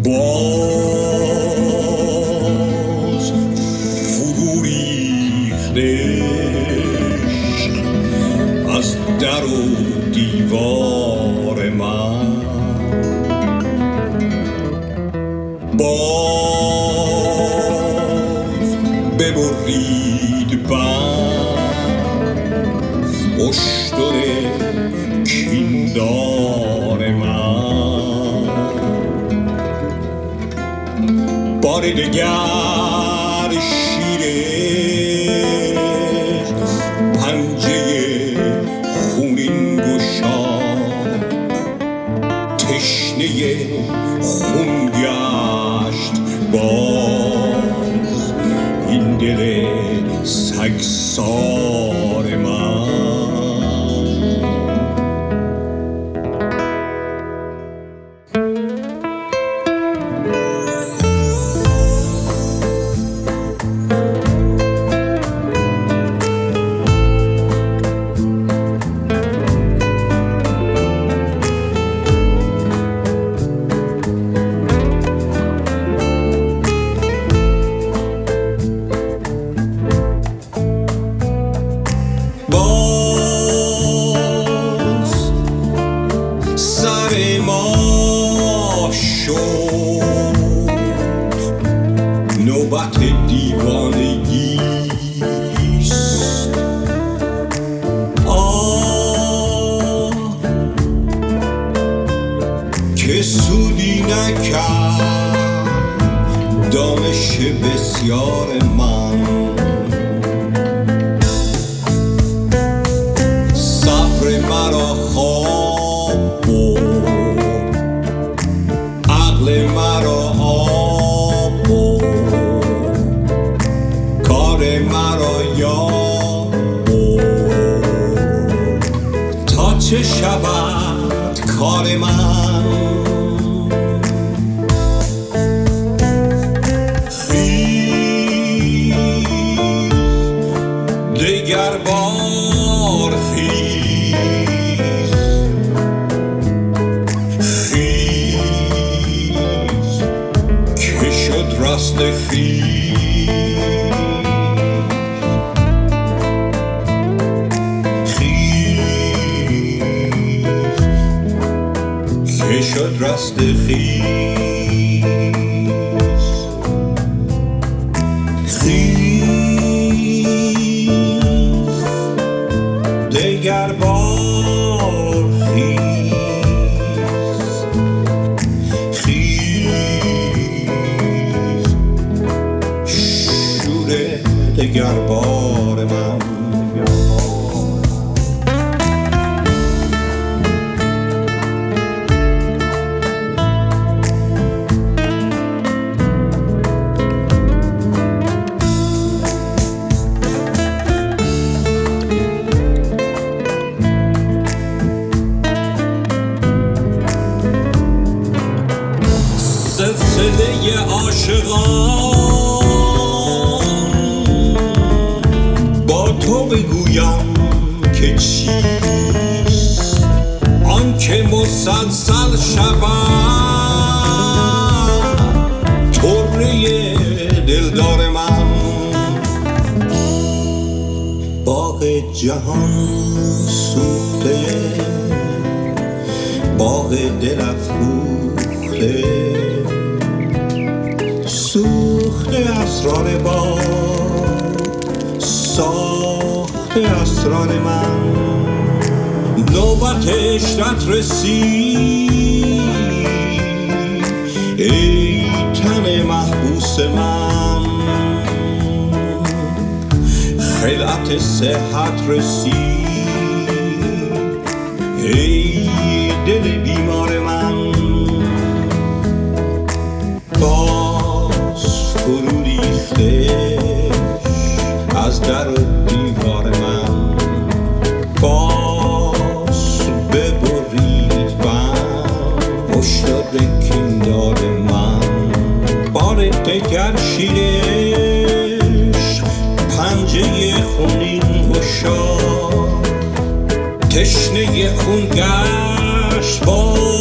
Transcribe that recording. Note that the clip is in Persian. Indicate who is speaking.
Speaker 1: باز فرو ریختش از در و دیوار من، باز ببرید بند اشتر کیندار من، بار دگر شیرش پنجه خونین گشاد، تشنه خون گشت باز این دل سگسار من. نوبت دیوانگیست، که سودی نکرد دانش بسیار من، صبر مرا خواب برد، عقل مرا آب برد، کار مرا یاد برد، تا چه شود کار من. خیز دگر بار خیز، خیز که شد راست خیز، خیز که شد راست خیز، خیز دگر بار خیز، خیز شور دگر بار من. سلسله عاشقان با تو بگویم که چیست، آن که مسلسل شود طره دلدار من. باغ جهان سوخته، باغ دل افروخته، سوخته اسرار باغ، ساخته اسرار من. نوبت عشرت رسید ای تن محبوس من، خلعت صحت رسید ای دل بیمار من. باز فرو ریختش از در و دیوار من، باز ببرید بند اشتر کیندار من. بار دگر شیرش پنجه خونین گشاد، تشنه خون گشت باز